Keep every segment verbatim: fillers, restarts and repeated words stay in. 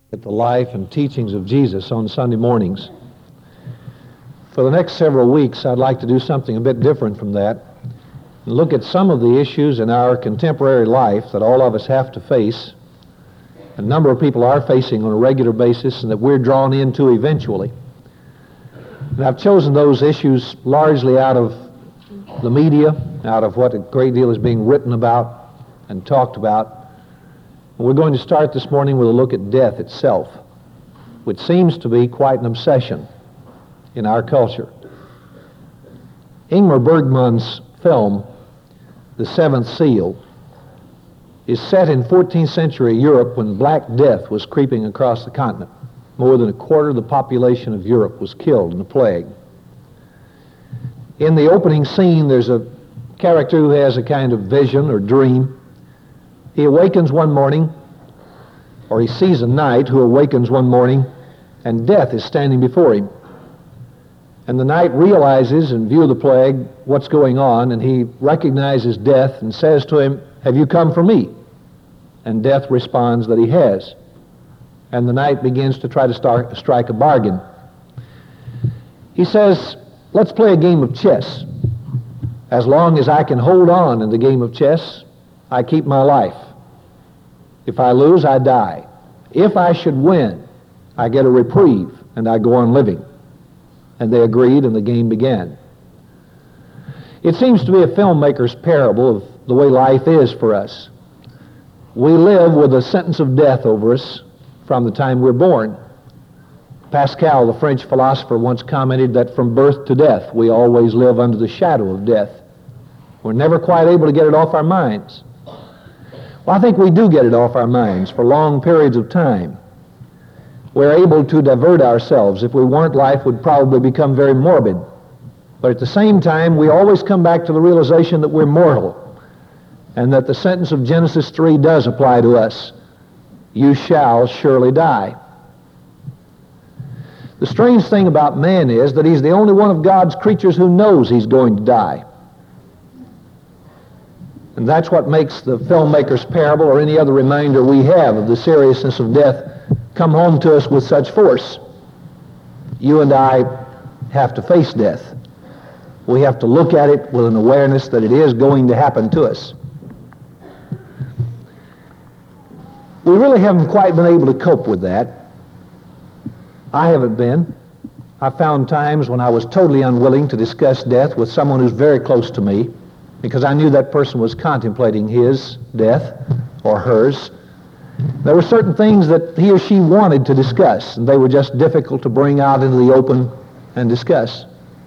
At the life and teachings of Jesus on Sunday mornings. For the next several weeks, I'd like to do something a bit different from that and look at some of the issues in our contemporary life that all of us have to face, a number of people are facing on a regular basis, and that we're drawn into eventually. And I've chosen those issues largely out of the media, out of what a great deal is being written about and talked about. We're going to start this morning with a look at death itself, which seems to be quite an obsession in our culture. Ingmar Bergman's film, The Seventh Seal, is set in fourteenth century Europe when Black Death was creeping across the continent. More than a quarter of the population of Europe was killed in the plague. In the opening scene, there's a character who has a kind of vision or dream. He awakens one morning, or he sees a knight who awakens one morning, and death is standing before him. And the knight realizes, in view of the plague, what's going on, and he recognizes death and says to him, "Have you come for me?" And death responds that he has. And the knight begins to try to start, strike a bargain. He says, "Let's play a game of chess. As long as I can hold on in the game of chess, I keep my life. If I lose, I die. If I should win, I get a reprieve and I go on living." And they agreed, and the game began. It seems to be a filmmaker's parable of the way life is for us. We live with a sentence of death over us from the time we're born. Pascal, the French philosopher, once commented that from birth to death, we always live under the shadow of death. We're never quite able to get it off our minds. Well, I think we do get it off our minds for long periods of time. We're able to divert ourselves. If we weren't, life would probably become very morbid. But at the same time, we always come back to the realization that we're mortal and that the sentence of Genesis three does apply to us. You shall surely die. The strange thing about man is that he's the only one of God's creatures who knows he's going to die. And that's what makes the filmmaker's parable or any other reminder we have of the seriousness of death come home to us with such force. You and I have to face death. We have to look at it with an awareness that it is going to happen to us. We really haven't quite been able to cope with that. I haven't been. I found times when I was totally unwilling to discuss death with someone who's very close to me, because I knew that person was contemplating his death or hers. There were certain things that he or she wanted to discuss, and they were just difficult to bring out into the open and discuss.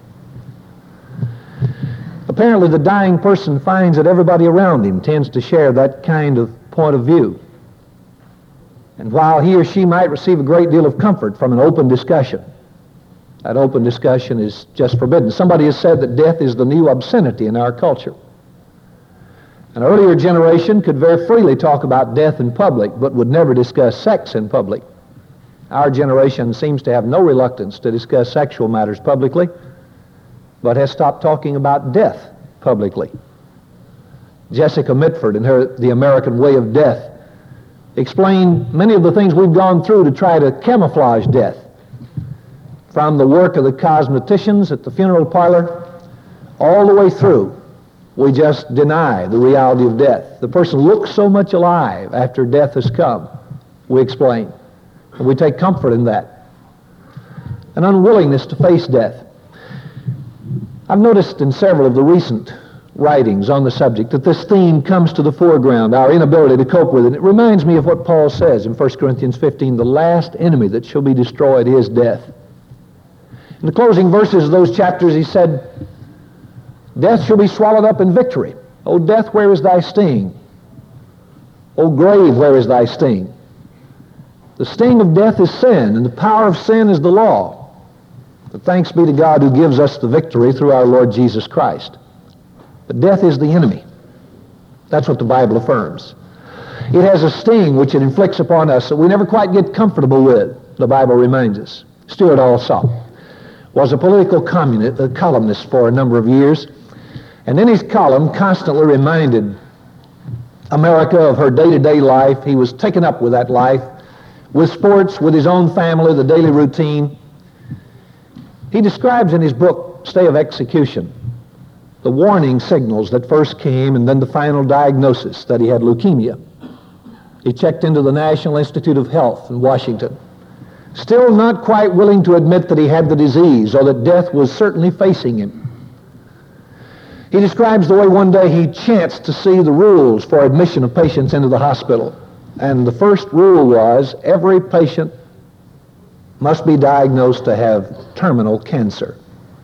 Apparently, the dying person finds that everybody around him tends to share that kind of point of view. And while he or she might receive a great deal of comfort from an open discussion, that open discussion is just forbidden. Somebody has said that death is the new obscenity in our culture. An earlier generation could very freely talk about death in public, but would never discuss sex in public. Our generation seems to have no reluctance to discuss sexual matters publicly, but has stopped talking about death publicly. Jessica Mitford, in her The American Way of Death, explained many of the things we've gone through to try to camouflage death. From the work of the cosmeticians at the funeral parlor, all the way through, we just deny the reality of death. The person looks so much alive after death has come, we explain. And we take comfort in that. An unwillingness to face death. I've noticed in several of the recent writings on the subject that this theme comes to the foreground, our inability to cope with it. It reminds me of what Paul says in First Corinthians fifteen, the last enemy that shall be destroyed is death. In the closing verses of those chapters, he said, "Death shall be swallowed up in victory. O death, where is thy sting? O grave, where is thy sting? The sting of death is sin, and the power of sin is the law. But thanks be to God who gives us the victory through our Lord Jesus Christ." But death is the enemy. That's what the Bible affirms. It has a sting which it inflicts upon us that we never quite get comfortable with, the Bible reminds us. Stuart Alsop was a political communist, a columnist for a number of years, and in his column constantly reminded America of her day-to-day life. He was taken up with that life with sports, with his own family, the daily routine. He describes in his book, Stay of Execution, the warning signals that first came and then the final diagnosis that he had leukemia. He checked into the National Institute of Health in Washington, still not quite willing to admit that he had the disease or that death was certainly facing him. He describes the way one day he chanced to see the rules for admission of patients into the hospital. And the first rule was every patient must be diagnosed to have terminal cancer.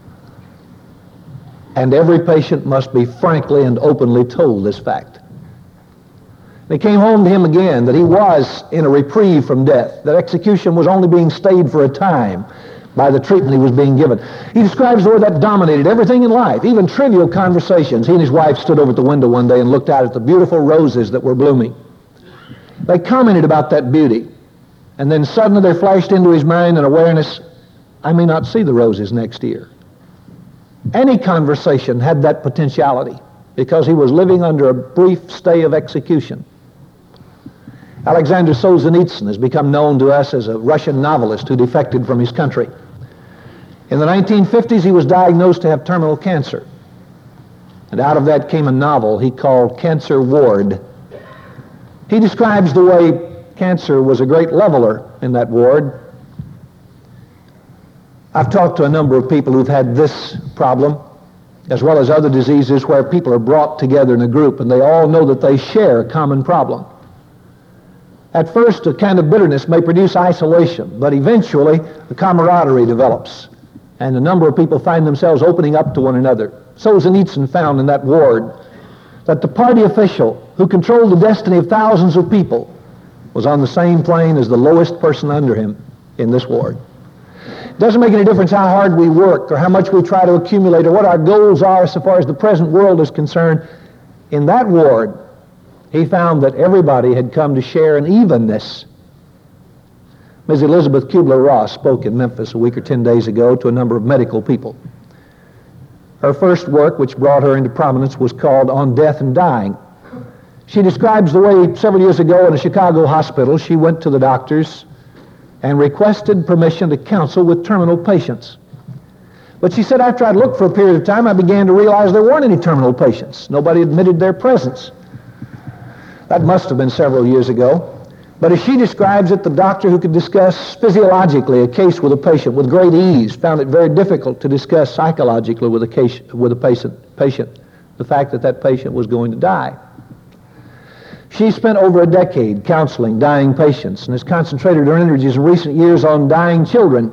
And every patient must be frankly and openly told this fact. It came home to him again that he was in a reprieve from death, that execution was only being stayed for a time by the treatment he was being given. He describes the way that dominated everything in life, even trivial conversations. He and his wife stood over at the window one day and looked out at the beautiful roses that were blooming. They commented about that beauty, and then suddenly there flashed into his mind an awareness, I may not see the roses next year. Any conversation had that potentiality because he was living under a brief stay of execution. Alexander Solzhenitsyn has become known to us as a Russian novelist who defected from his country. In the nineteen fifties, he was diagnosed to have terminal cancer. And out of that came a novel he called Cancer Ward. He describes the way cancer was a great leveler in that ward. I've talked to a number of people who've had this problem, as well as other diseases where people are brought together in a group and they all know that they share a common problem. At first, a kind of bitterness may produce isolation, but eventually the camaraderie develops, and a number of people find themselves opening up to one another. Solzhenitsyn found in that ward that the party official who controlled the destiny of thousands of people was on the same plane as the lowest person under him in this ward. It doesn't make any difference how hard we work or how much we try to accumulate or what our goals are so far as the present world is concerned. In that ward, he found that everybody had come to share an evenness. Miz Elizabeth Kubler-Ross spoke in Memphis a week or ten days ago to a number of medical people. Her first work, which brought her into prominence, was called On Death and Dying. She describes the way several years ago in a Chicago hospital, she went to the doctors and requested permission to counsel with terminal patients. But she said, after I'd looked for a period of time, I began to realize there weren't any terminal patients. Nobody admitted their presence. That must have been several years ago. But as she describes it, the doctor who could discuss physiologically a case with a patient with great ease found it very difficult to discuss psychologically with a case, with a patient, patient the fact that that patient was going to die. She spent over a decade counseling dying patients and has concentrated her energies in recent years on dying children.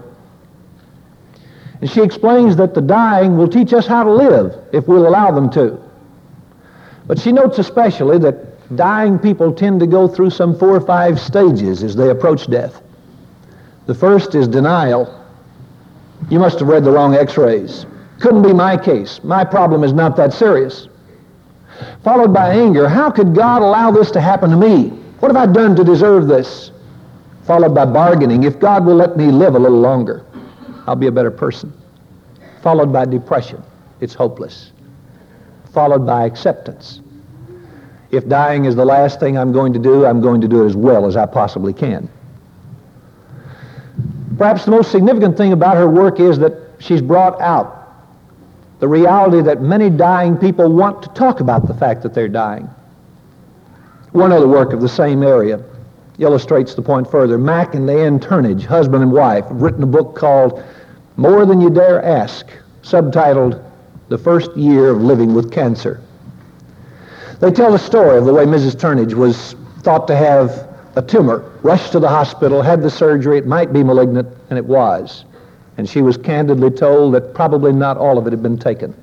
And she explains that the dying will teach us how to live if we'll allow them to. But she notes especially that dying people tend to go through some four or five stages as they approach death. The first is denial. You must have read the wrong x-rays. Couldn't be my case. My problem is not that serious. Followed by anger. How could God allow this to happen to me? What have I done to deserve this? Followed by bargaining. If God will let me live a little longer, I'll be a better person. Followed by depression. It's hopeless. Followed by acceptance. If dying is the last thing I'm going to do, I'm going to do it as well as I possibly can. Perhaps the most significant thing about her work is that she's brought out the reality that many dying people want to talk about the fact that they're dying. One other work of the same area illustrates the point further. Mack and Ann Turnage, husband and wife, have written a book called More Than You Dare Ask, subtitled The First Year of Living with Cancer. They tell the story of the way Missus Turnage was thought to have a tumor, rushed to the hospital, had the surgery, it might be malignant, and it was. And she was candidly told that probably not all of it had been taken.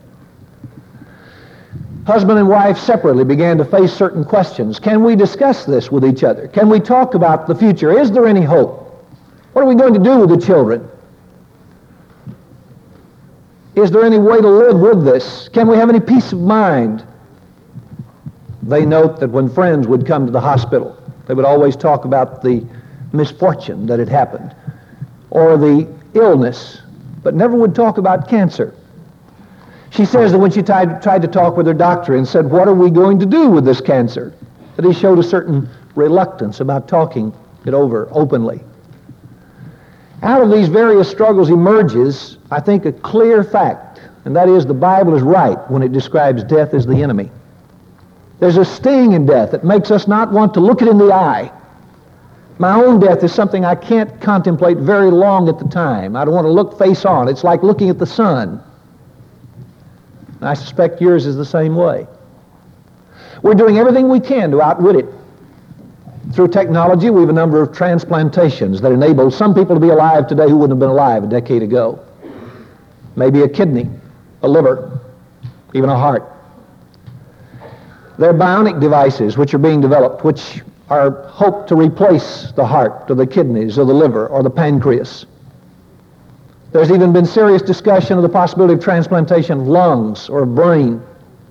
Husband and wife separately began to face certain questions. Can we discuss this with each other? Can we talk about the future? Is there any hope? What are we going to do with the children? Is there any way to live with this? Can we have any peace of mind? They note that when friends would come to the hospital, they would always talk about the misfortune that had happened or the illness, but never would talk about cancer. She says that when she tried, tried to talk with her doctor and said, what are we going to do with this cancer? That he showed a certain reluctance about talking it over openly. Out of these various struggles emerges, I think, a clear fact, and that is the Bible is right when it describes death as the enemy. There's a sting in death that makes us not want to look it in the eye. My own death is something I can't contemplate very long at the time. I don't want to look face on. It's like looking at the sun. And I suspect yours is the same way. We're doing everything we can to outwit it. Through technology, we have a number of transplantations that enable some people to be alive today who wouldn't have been alive a decade ago. Maybe a kidney, a liver, even a heart. There are bionic devices which are being developed, which are hoped to replace the heart or the kidneys or the liver or the pancreas. There's even been serious discussion of the possibility of transplantation of lungs or of brain.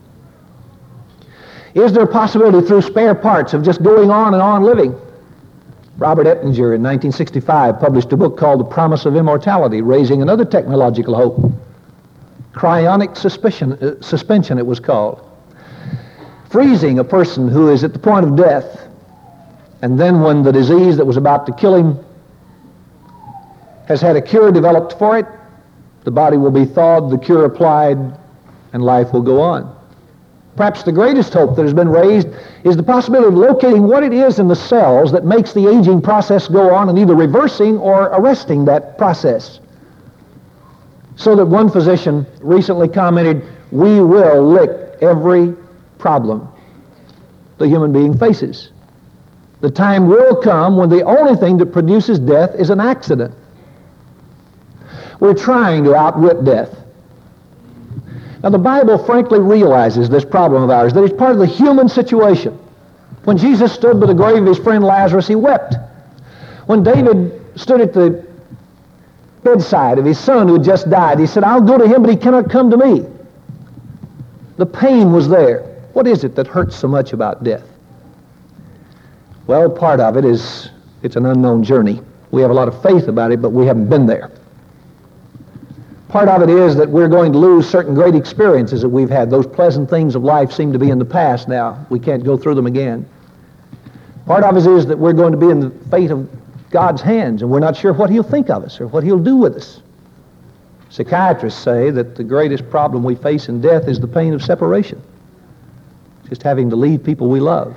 Is there a possibility through spare parts of just going on and on living? Robert Ettinger in nineteen sixty-five published a book called The Promise of Immortality, raising another technological hope. Cryonic suspicion, uh, suspension it was called. Freezing a person who is at the point of death, and then when the disease that was about to kill him has had a cure developed for it, the body will be thawed, the cure applied, and life will go on. Perhaps the greatest hope that has been raised is the possibility of locating what it is in the cells that makes the aging process go on and either reversing or arresting that process. So that one physician recently commented, we will lick every problem the human being faces. The time will come when the only thing that produces death is an accident. We're trying to outwit death. Now, the Bible frankly realizes this problem of ours, that it's part of the human situation. When Jesus stood by the grave of his friend Lazarus, he wept. When David stood at the bedside of his son who had just died, he said, I'll go to him, but he cannot come to me. The pain was there. What is it that hurts so much about death? Well, part of it is it's an unknown journey. We have a lot of faith about it, but we haven't been there. Part of it is that we're going to lose certain great experiences that we've had. Those pleasant things of life seem to be in the past now. We can't go through them again. Part of it is that we're going to be in the fate of God's hands, and we're not sure what he'll think of us or what he'll do with us. Psychiatrists say that the greatest problem we face in death is the pain of separation, just having to leave people we love.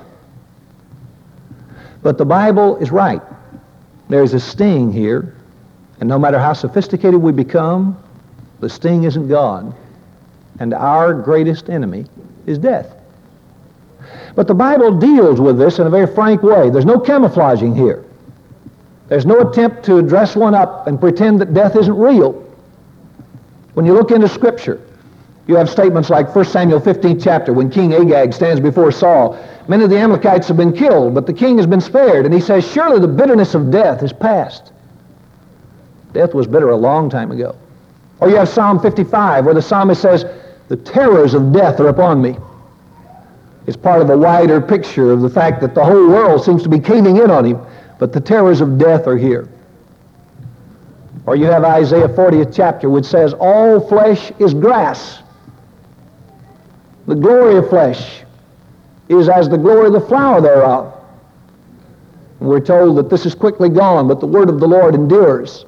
But the Bible is right. There's a sting here, and no matter how sophisticated we become, the sting isn't gone, and our greatest enemy is death. But the Bible deals with this in a very frank way. There's no camouflaging here. There's no attempt to dress one up and pretend that death isn't real. When you look into Scripture, you have statements like First Samuel fifteenth chapter, when King Agag stands before Saul. Many of the Amalekites have been killed, but the king has been spared. And he says, surely the bitterness of death is past. Death was bitter a long time ago. Or you have Psalm fifty-five, where the psalmist says, the terrors of death are upon me. It's part of a wider picture of the fact that the whole world seems to be caving in on him, but the terrors of death are here. Or you have Isaiah fortieth chapter, which says, all flesh is grass. The glory of flesh is as the glory of the flower thereof. And we're told that this is quickly gone, but the word of the Lord endures.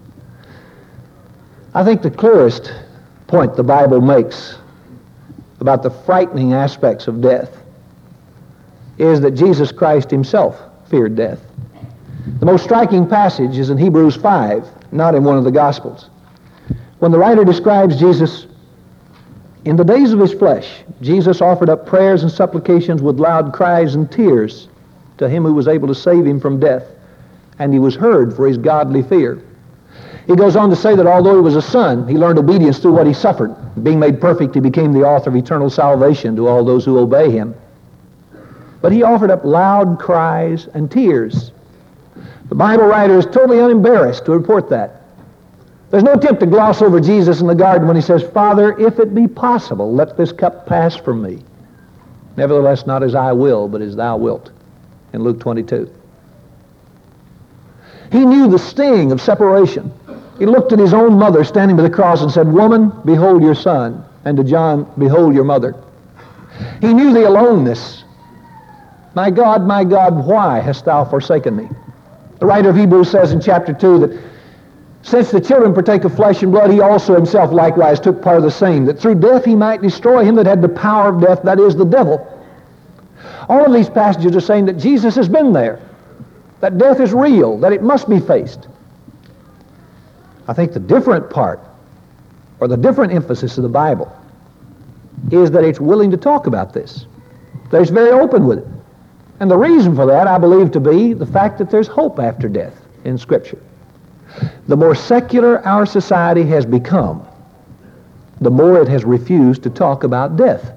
I think the clearest point the Bible makes about the frightening aspects of death is that Jesus Christ himself feared death. The most striking passage is in Hebrews five, not in one of the Gospels. When the writer describes Jesus, in the days of his flesh, Jesus offered up prayers and supplications with loud cries and tears to him who was able to save him from death, and he was heard for his godly fear. He goes on to say that although he was a son, he learned obedience through what he suffered. Being made perfect, he became the author of eternal salvation to all those who obey him. But he offered up loud cries and tears. The Bible writer is totally unembarrassed to report that. There's no attempt to gloss over Jesus in the garden when he says, Father, if it be possible, let this cup pass from me. Nevertheless, not as I will, but as thou wilt, in Luke twenty-two. He knew the sting of separation. He looked at his own mother standing by the cross and said, Woman, behold your son, and to John, behold your mother. He knew the aloneness. My God, my God, why hast thou forsaken me? The writer of Hebrews says in chapter two that since the children partake of flesh and blood, he also himself likewise took part of the same, that through death he might destroy him that had the power of death, that is, the devil. All of these passages are saying that Jesus has been there, that death is real, that it must be faced. I think the different part, or the different emphasis of the Bible, is that it's willing to talk about this. That it's very open with it. And the reason for that, I believe to be the fact that there's hope after death in Scripture. The more secular our society has become, the more it has refused to talk about death.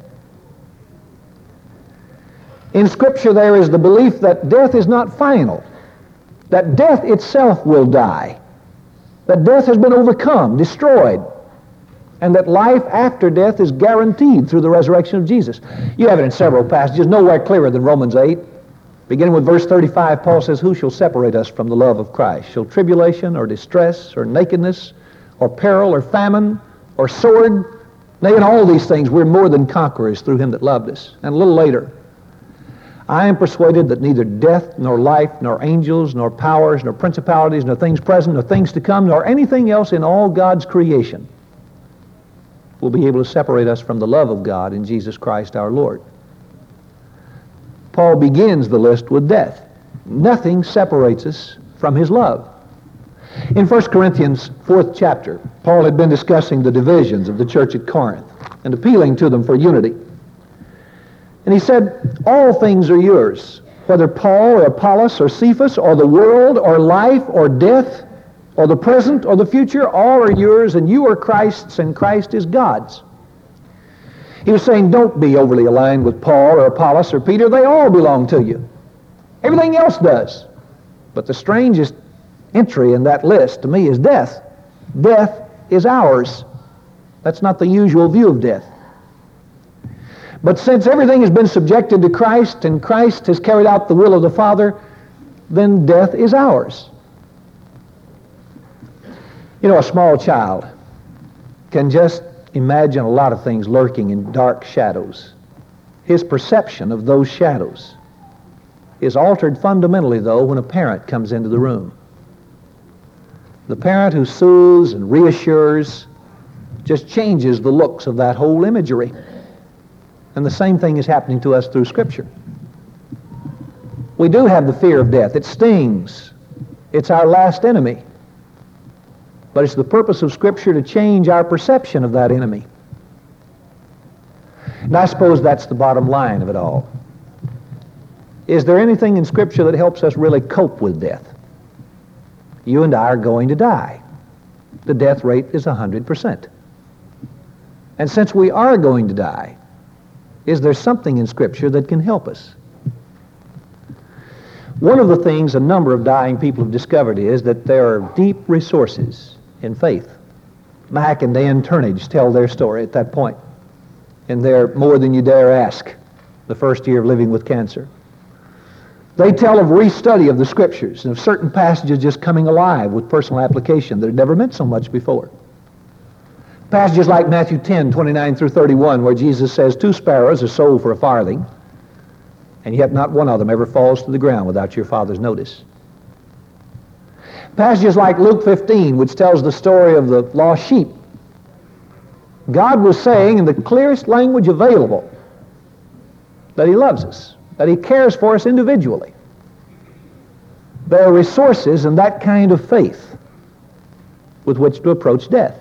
In Scripture there is the belief that death is not final, that death itself will die, that death has been overcome, destroyed, and that life after death is guaranteed through the resurrection of Jesus. You have it in several passages, nowhere clearer than Romans eight. Beginning with verse thirty-five, Paul says, "Who shall separate us from the love of Christ? Shall tribulation or distress or nakedness or peril or famine or sword? Nay, in all these things we're more than conquerors through him that loved us." And a little later, "I am persuaded that neither death nor life nor angels nor powers nor principalities nor things present nor things to come nor anything else in all God's creation will be able to separate us from the love of God in Jesus Christ our Lord." Paul begins the list with death. Nothing separates us from his love. In First Corinthians fourth chapter, Paul had been discussing the divisions of the church at Corinth and appealing to them for unity. And he said, "All things are yours, whether Paul or Apollos or Cephas or the world or life or death or the present or the future, all are yours, and you are Christ's, and Christ is God's." He was saying, don't be overly aligned with Paul or Apollos or Peter. They all belong to you. Everything else does. But the strangest entry in that list to me is death. Death is ours. That's not the usual view of death. But since everything has been subjected to Christ and Christ has carried out the will of the Father, then death is ours. You know, a small child can just imagine a lot of things lurking in dark shadows. His perception of those shadows is altered fundamentally, though, when a parent comes into the room. The parent who soothes and reassures just changes the looks of that whole imagery. And the same thing is happening to us through Scripture. We do have the fear of death. It stings. It's our last enemy. But it's the purpose of Scripture to change our perception of that enemy. And I suppose that's the bottom line of it all. Is there anything in Scripture that helps us really cope with death? You and I are going to die. The death rate is one hundred percent. And since we are going to die, is there something in Scripture that can help us? One of the things a number of dying people have discovered is that there are deep resources in faith. Mac and Dan Turnage tell their story at that point in their More Than You Dare Ask, the first year of living with cancer. They tell of restudy of the Scriptures and of certain passages just coming alive with personal application that had never meant so much before. Passages like Matthew ten, twenty-nine through thirty-one, where Jesus says, "Two sparrows are sold for a farthing, and yet not one of them ever falls to the ground without your Father's notice." Passages like Luke fifteen, which tells the story of the lost sheep. God was saying in the clearest language available that he loves us, that he cares for us individually. There are resources in that kind of faith with which to approach death.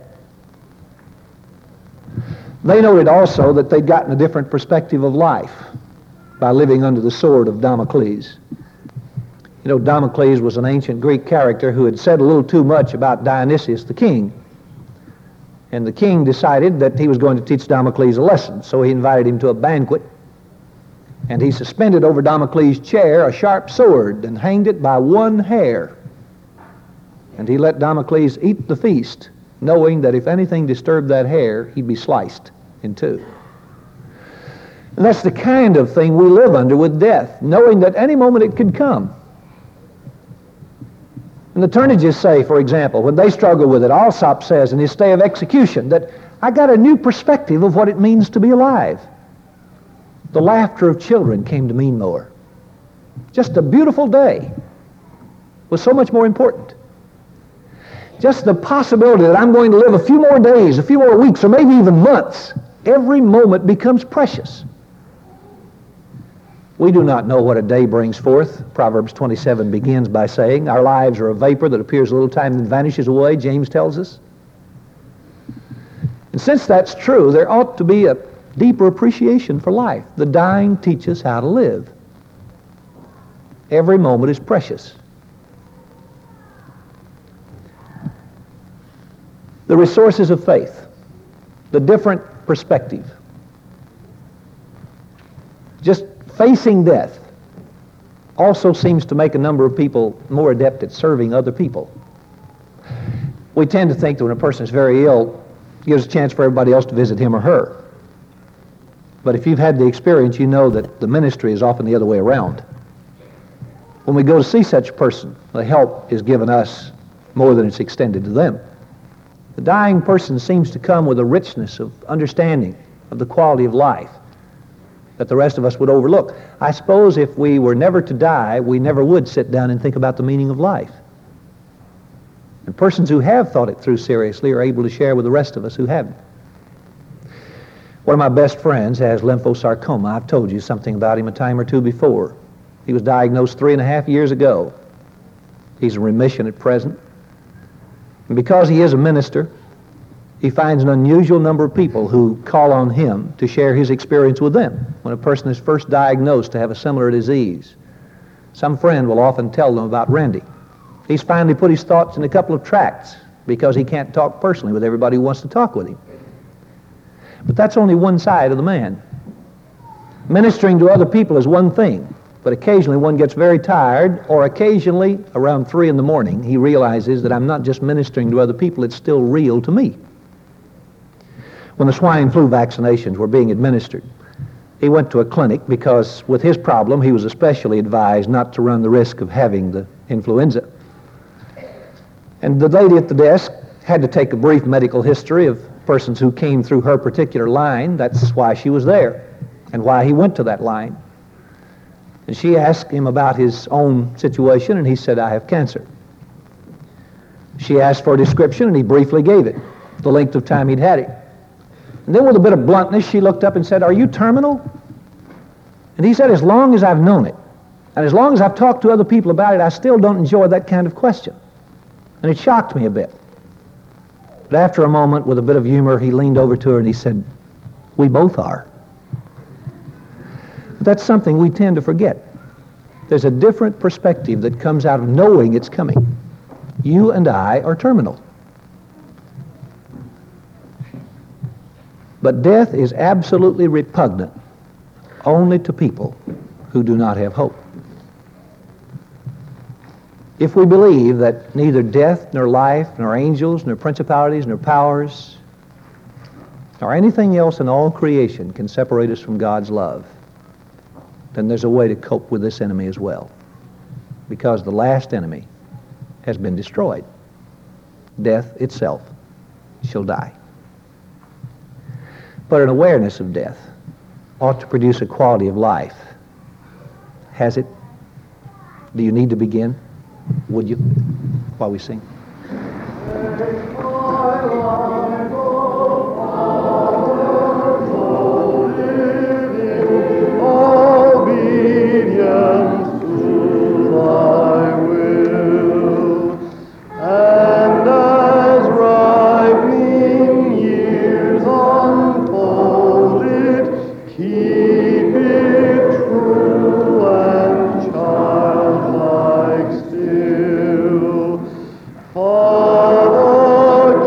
They noted also that they'd gotten a different perspective of life by living under the sword of Damocles. You know, Damocles was an ancient Greek character who had said a little too much about Dionysius the king. And the king decided that he was going to teach Damocles a lesson, so he invited him to a banquet. And he suspended over Damocles' chair a sharp sword and hanged it by one hair. And he let Damocles eat the feast, knowing that if anything disturbed that hair, he'd be sliced in two. And that's the kind of thing we live under with death, knowing that any moment it could come. And the Turnages say, for example, when they struggle with it, Alsop says in his Stay of Execution that I got a new perspective of what it means to be alive. The laughter of children came to mean more. Just a beautiful day. was so much more important. Just the possibility that I'm going to live a few more days, a few more weeks, or maybe even months, every moment becomes precious. We do not know what a day brings forth. Proverbs twenty-seven begins by saying, our lives are a vapor that appears a little time and vanishes away, James tells us. And since that's true, there ought to be a deeper appreciation for life. The dying teach us how to live. Every moment is precious. The resources of faith, the different perspective. Just facing death also seems to make a number of people more adept at serving other people. We tend to think that when a person is very ill, it gives a chance for everybody else to visit him or her. But if you've had the experience, you know that the ministry is often the other way around. When we go to see such a person, the help is given us more than it's extended to them. The dying person seems to come with a richness of understanding of the quality of life that the rest of us would overlook. I suppose if we were never to die, we never would sit down and think about the meaning of life. And persons who have thought it through seriously are able to share with the rest of us who haven't. One of my best friends has lymphosarcoma. I've told you something about him a time or two before. He was diagnosed three and a half years ago. He's in remission at present. And because he is a minister, he finds an unusual number of people who call on him to share his experience with them when a person is first diagnosed to have a similar disease. Some friend will often tell them about Randy. He's finally put his thoughts in a couple of tracts because he can't talk personally with everybody who wants to talk with him. But that's only one side of the man. Ministering to other people is one thing, but occasionally one gets very tired, or occasionally around three in the morning he realizes that I'm not just ministering to other people, it's still real to me. When the swine flu vaccinations were being administered, he went to a clinic because with his problem he was especially advised not to run the risk of having the influenza. And the lady at the desk had to take a brief medical history of persons who came through her particular line. That's why she was there and why he went to that line. And she asked him about his own situation, and he said, I have cancer. She asked for a description, and he briefly gave it, the length of time he'd had it. And then with a bit of bluntness, she looked up and said, are you terminal? And he said, as long as I've known it, and as long as I've talked to other people about it, I still don't enjoy that kind of question. And it shocked me a bit. But after a moment, with a bit of humor, he leaned over to her and he said, we both are. But that's something we tend to forget. There's a different perspective that comes out of knowing it's coming. You and I are terminal. But death is absolutely repugnant only to people who do not have hope. If we believe that neither death, nor life, nor angels, nor principalities, nor powers, nor anything else in all creation can separate us from God's love, then there's a way to cope with this enemy as well. Because the last enemy has been destroyed. Death itself shall die. But an awareness of death ought to produce a quality of life. Has it? Do you need to begin? Would you, while we sing? Father,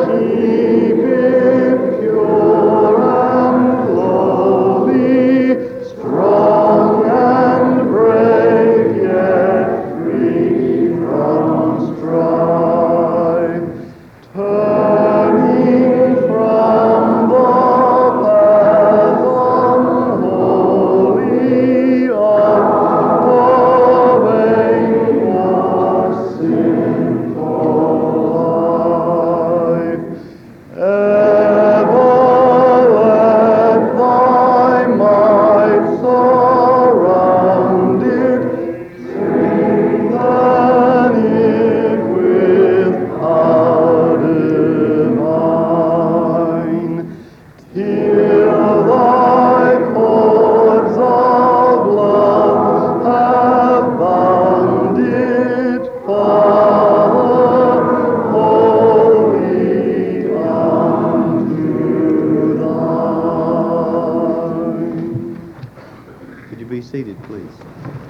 seated, please.